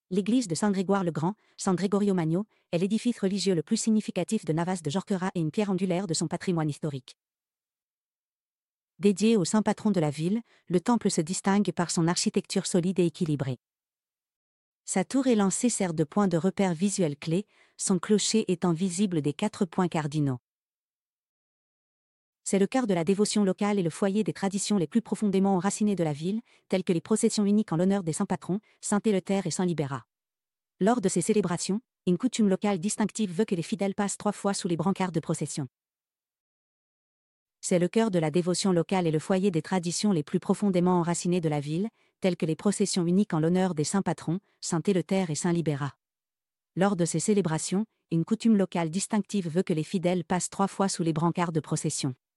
L'église de San Grégoire le Grand, San Gregorio Magno, est l'édifice religieux le plus significatif de Navas de Jorquera et une pierre angulaire de son patrimoine historique. Dédié au saint patron de la ville, le temple se distingue par son architecture solide et équilibrée. Sa tour élancée sert de point de repère visuel clé, son clocher étant visible des 4 points cardinaux. C'est le cœur de la dévotion locale et le foyer des traditions les plus profondément enracinées de la ville, telles que les processions uniques en l'honneur des saints patrons, Saint Éleuthère et Saint Libéra. Lors de ces célébrations, une coutume locale distinctive veut que les fidèles passent 3 fois sous les brancards de procession. C'est le cœur de la dévotion locale et le foyer des traditions les plus profondément enracinées de la ville, telles que les processions uniques en l'honneur des saints patrons, Saint Éleuthère et Saint Libéra. Lors de ces célébrations, une coutume locale distinctive veut que les fidèles passent 3 fois sous les brancards de procession.